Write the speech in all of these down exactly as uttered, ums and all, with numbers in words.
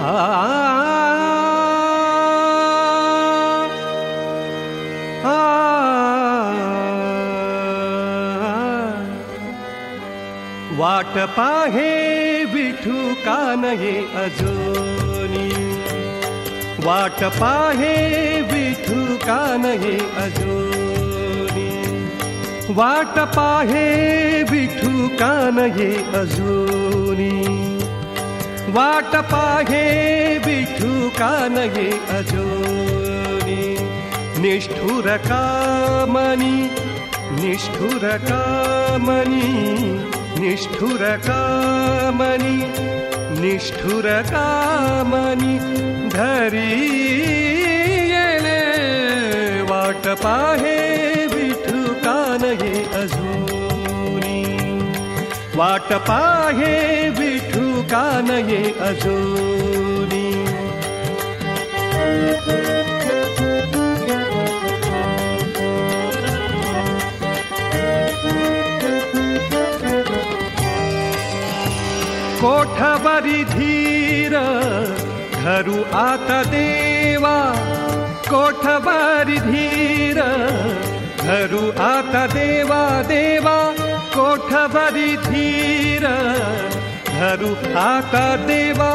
वाट पाहे विठू कान ये अजूनी, वाट पाहे विठू कान ये अजूनी, वाट पाहे विठू कान ये अजूनी, वाट पाहे विठू कान ये अजूनी. निष्ठुर कामनी, निष्ठुर कामनी, निष्ठुर कामनी, निष्ठुर कामनी धरी येले. वाट पाहे विठू कान ये अजूनी, वाट पाहे विठू कान ये अजूनी. कोठवरी धीर धरू आता देवा, कोठवरी धीर धरू आता देवा देवा, कोठवरी धीर धरू आता देवा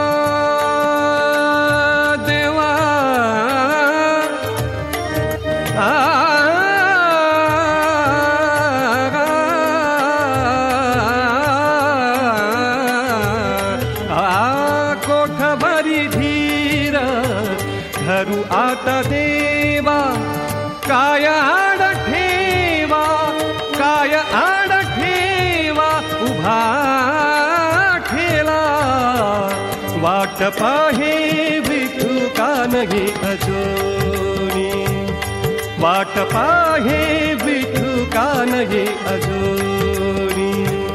देवा. आ धरू आता देवा, काय आड ठेवा, काय आड ठेवा उभा ठेला. वाट पाहे विठू कान ये अजूनी, वाट पाहे विठू कान ये अजूनी.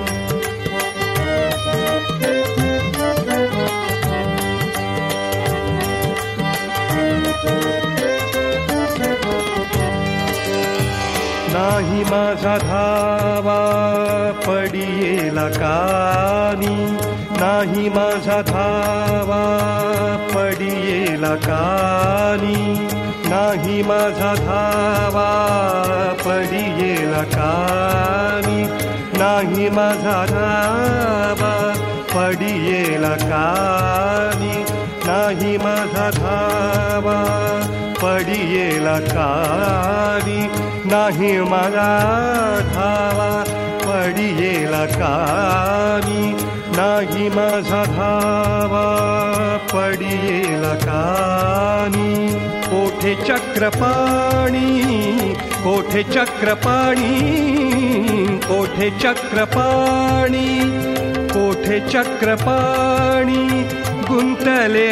नाही माझा धावा पडियेला कानी, नाही माझा धावा पडियेला कानी, नाही माझा धावा पडियेला कानी, नाही माझा धावा पडियेला कानी, नाही माझा धावा पडियेला कानी, नाही माझा धावा पडियेला कानी, नाही माझा धावा पडियेला कानी. कोठे चक्रपाणी, कोठे चक्रपाणी, कोठे चक्रपाणी, कोठे चक्रपाणी गुंतले.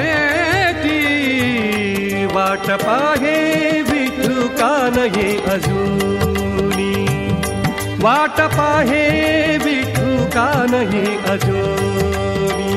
वाट पाहे विठू कान ये अजूनी, वाट पाहे विठू कान ये अजूनी.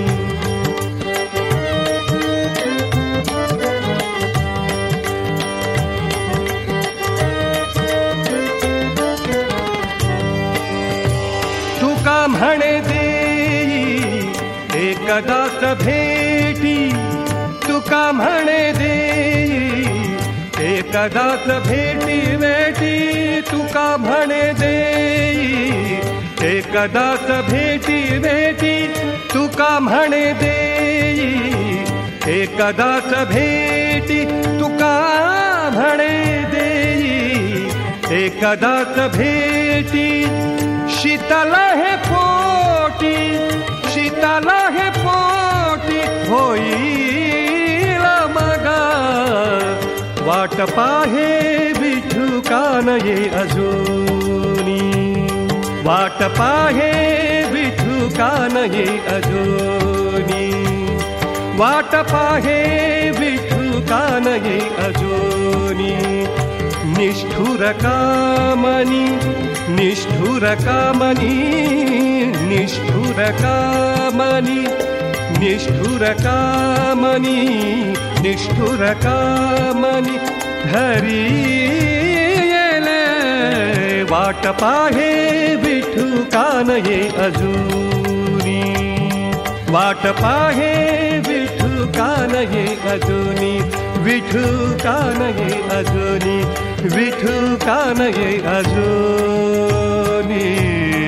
तुका म्हणे देई एकदाच भेटी, तुका म्हणे देई एकदाच भेटी भेटी, तुका म्हणे देई एकदाच भेटी भेटी, तुका म्हणे देई एकदाच भेटी, तुका म्हणे देई एकदाच भेटी. शीतल हे पोटी, शीतल हे पोटी होईल मगा. वाट पाहे विठू कान ये अजूनी, वाट पाहे विठू कान ये अजूनी, वाट पाहे विठू कान ये अजूनी. निष्ठुर कामनी, निष्ठुर कामनी, निष्ठुर कामनी, निष्ठुर कामनी, निष्ठुर कामनी धरी येले. वाट पाहे विठू कान ये अजूनी, वाट पाहे विठू नये अजूनी विठू का नये अजूनी विठू का नये अजूनी